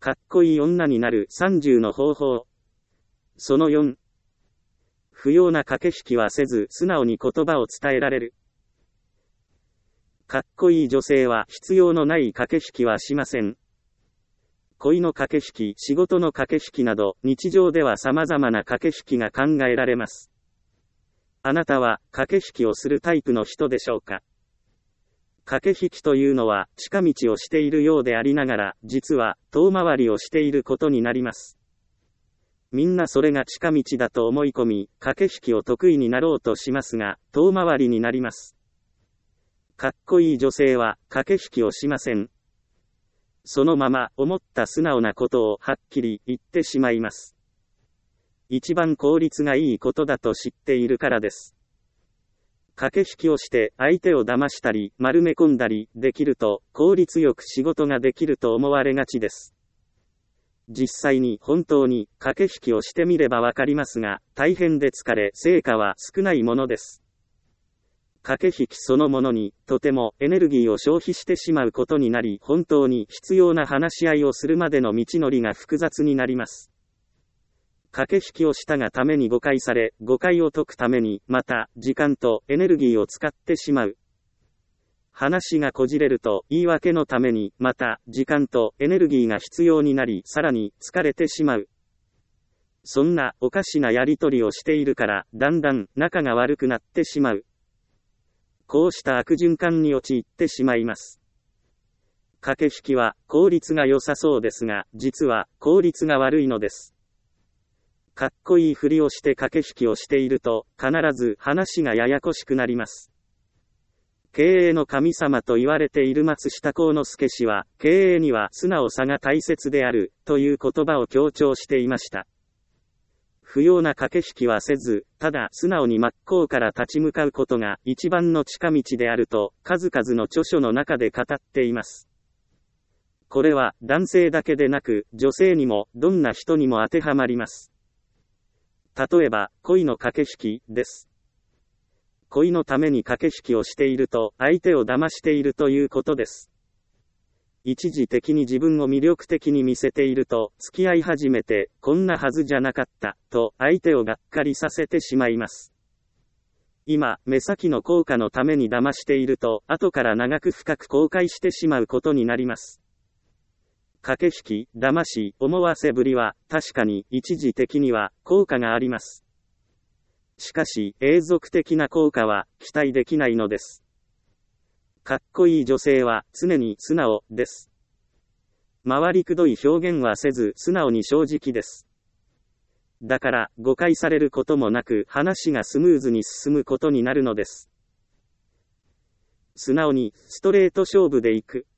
かっこいい女になる30の方法。その4。不要な駆け引きはせず素直に言葉を伝えられる。かっこいい女性は必要のない駆け引きはしません。恋の駆け引き、仕事の駆け引きなど、日常では様々な駆け引きが考えられます。あなたは駆け引きをするタイプの人でしょうか？駆け引きというのは近道をしているようでありながら、実は遠回りをしていることになります。みんなそれが近道だと思い込み、駆け引きを得意になろうとしますが、遠回りになります。かっこいい女性は駆け引きをしません。そのまま思った素直なことをはっきり言ってしまいます。一番効率がいいことだと知っているからです。駆け引きをして相手を騙したり丸め込んだりできると効率よく仕事ができると思われがちです。実際に本当に駆け引きをしてみればわかりますが、大変で疲れ成果は少ないものです。駆け引きそのものにとてもエネルギーを消費してしまうことになり、本当に必要な話し合いをするまでの道のりが複雑になります。駆け引きをしたがために誤解され、誤解を解くためにまた時間とエネルギーを使ってしまう。話がこじれると言い訳のためにまた時間とエネルギーが必要になり、さらに疲れてしまう。そんなおかしなやりとりをしているから、だんだん仲が悪くなってしまう。こうした悪循環に陥ってしまいます。駆け引きは効率が良さそうですが、実は効率が悪いのです。かっこいいふりをして駆け引きをしていると、必ず話がややこしくなります。経営の神様と言われている松下幸之助氏は、経営には素直さが大切である、という言葉を強調していました。不要な駆け引きはせず、ただ素直に真っ向から立ち向かうことが一番の近道であると、数々の著書の中で語っています。これは男性だけでなく、女性にもどんな人にも当てはまります。例えば、恋の駆け引きです。恋のために駆け引きをしていると、相手を騙しているということです。一時的に自分を魅力的に見せていると、付き合い始めて、こんなはずじゃなかった、と相手をがっかりさせてしまいます。今、目先の効果のために騙していると、後から長く深く後悔してしまうことになります。駆け引き、騙し、思わせぶりは、確かに一時的には効果があります。しかし、永続的な効果は期待できないのです。かっこいい女性は常に素直です。回りくどい表現はせず素直に正直です。だから誤解されることもなく話がスムーズに進むことになるのです。素直にストレート勝負でいく。